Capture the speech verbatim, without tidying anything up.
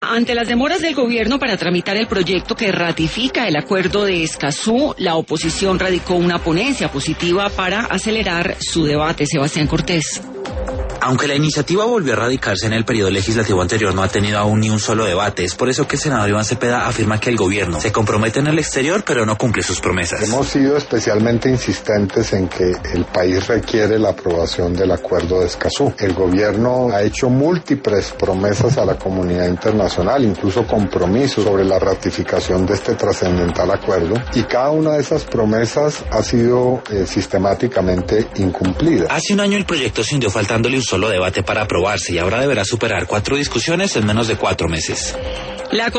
Ante las demoras del gobierno para tramitar el proyecto que ratifica el acuerdo de Escazú, la oposición radicó una ponencia positiva para acelerar su debate. Sebastián Cortés. Aunque la iniciativa volvió a radicarse en el periodo legislativo anterior, no ha tenido aún ni un solo debate. Es por eso que el senador Iván Cepeda afirma que el gobierno se compromete en el exterior, pero no cumple sus promesas. Hemos sido especialmente insistentes en que el país requiere la aprobación del acuerdo de Escazú. El gobierno ha hecho múltiples promesas a la comunidad internacional, incluso compromisos sobre la ratificación de este trascendental acuerdo, y cada una de esas promesas ha sido eh, sistemáticamente incumplida. Hace un año el proyecto se hundió faltándole un solo debate para aprobarse y ahora deberá superar cuatro discusiones en menos de cuatro meses. La